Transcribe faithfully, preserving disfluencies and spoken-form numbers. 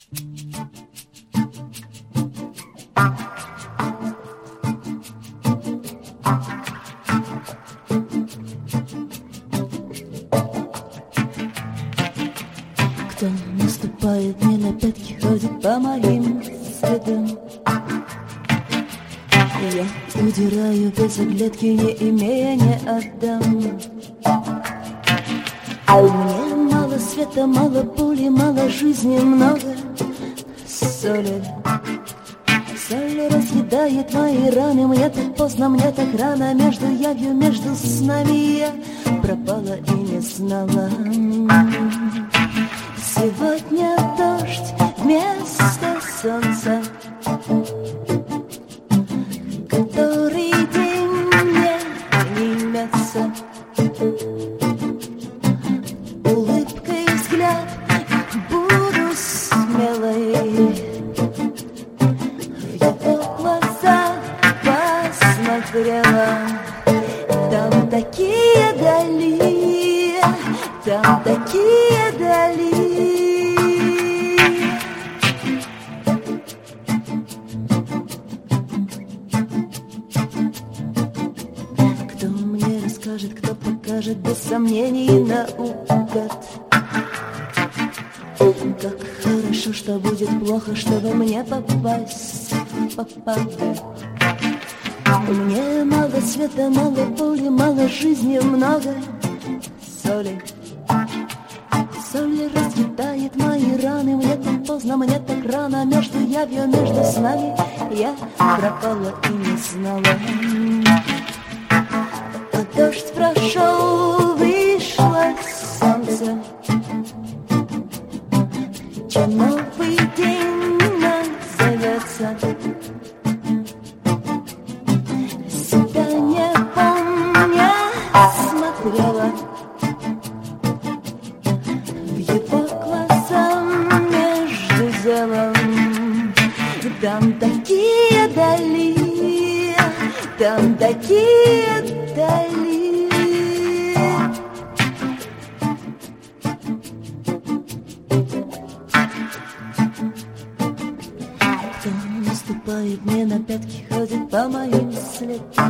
Кто наступает мне на пятки, ходит по моим следам. Я удираю без оглядки, не имея, не отдам. Мне мало света, мало пули, мало жизни, много соли. Соль разъедает мои раны, мне так поздно, мне так рано. Между явью, между снами я пропала и не знала. Сегодня дождь вместо солнца, который день мне не имется. Улыбкой взгляд буду смелой, в его глаза посмотрела. Там такие дали, там такие дали. Кто мне расскажет, кто покажет без сомнений наугад? Как хорошо, что будет плохо, чтобы мне попасть в попады. Мне мало света, мало пули, мало жизни, много соли. Соль разъедает мои раны, мне так поздно, мне так рано. Между явью, между снами я пропала и не знала. А дождь прошел, вышло солнце. Чем новый день назовется? Себя не помня смотрела в его глаза между делом. Там такие дали, там такие дали. Кто наступает мне на пятки, ходит по моим следам.